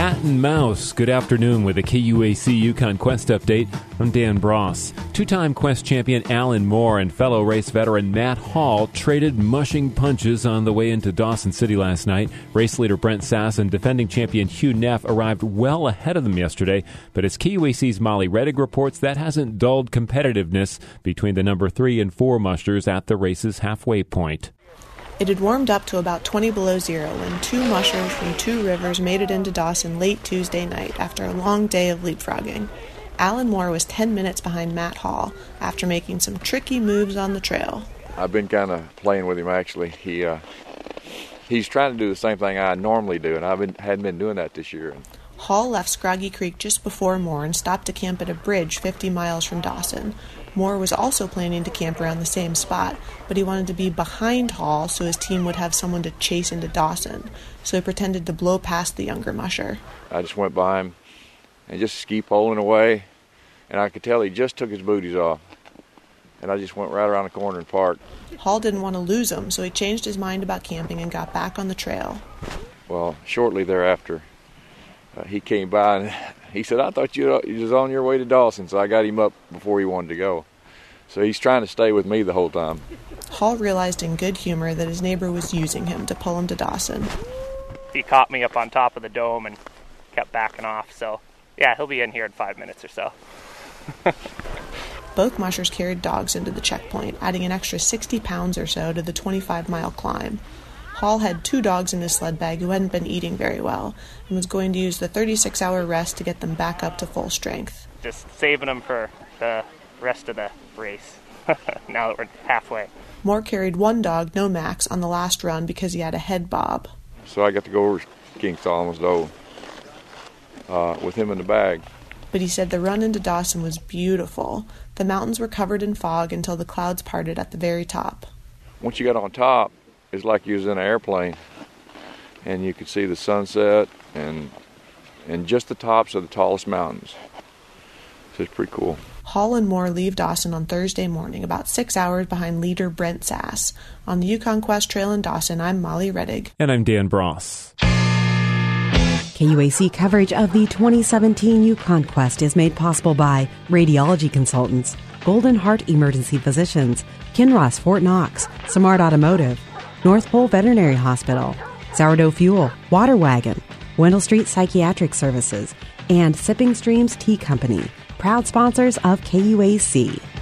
Cat and Mouse. Good afternoon with a KUAC Yukon Quest update. I'm Dan Bross. Two-time Quest champion Alan Moore and fellow race veteran Matt Hall traded mushing punches on the way into Dawson City last night. Race leader Brent Sass and defending champion Hugh Neff arrived well ahead of them yesterday, but as KUAC's Molly Reddig reports, that hasn't dulled competitiveness between the number 3 and 4 mushers at the race's halfway point. It had warmed up to about 20 below zero when two mushers from Two Rivers made it into Dawson late Tuesday night after a long day of leapfrogging. Alan Moore was 10 minutes behind Matt Hall after making some tricky moves on the trail. I've been kind of playing with him, actually. He's trying to do the same thing I normally do, and I hadn't been doing that this year. Hall left Scroggy Creek just before Moore and stopped to camp at a bridge 50 miles from Dawson. Moore was also planning to camp around the same spot, but he wanted to be behind Hall so his team would have someone to chase into Dawson, so he pretended to blow past the younger musher. I just went by him and just ski poling away, and I could tell he just took his booties off, and I just went right around the corner and parked. Hall didn't want to lose him, so he changed his mind about camping and got back on the trail. Well, shortly thereafter, he came by and he said, "I thought you was on your way to Dawson," so I got him up before he wanted to go. So he's trying to stay with me the whole time. Hall realized in good humor that his neighbor was using him to pull him to Dawson. He caught me up on top of the dome and kept backing off, so yeah, he'll be in here in 5 minutes or so. Both mushers carried dogs into the checkpoint, adding an extra 60 pounds or so to the 25-mile climb. Hall had 2 dogs in his sled bag who hadn't been eating very well and was going to use the 36-hour rest to get them back up to full strength. Just saving them for the rest of the race, now that we're halfway. Moore carried 1 dog, Nomax, on the last run because he had a head bob. So I got to go over King Solomon's Dome with him in the bag. But he said the run into Dawson was beautiful. The mountains were covered in fog until the clouds parted at the very top. Once you got on top, it's like you was in an airplane, and you could see the sunset and just the tops of the tallest mountains. So it's pretty cool. Hall and Moore leave Dawson on Thursday morning, about 6 hours behind leader Brent Sass. On the Yukon Quest Trail in Dawson, I'm Molly Reddig. And I'm Dan Bross. KUAC coverage of the 2017 Yukon Quest is made possible by Radiology Consultants, Golden Heart Emergency Physicians, Kinross Fort Knox, Smart Automotive, North Pole Veterinary Hospital, Sourdough Fuel, Water Wagon, Wendell Street Psychiatric Services, and Sipping Streams Tea Company, proud sponsors of KUAC.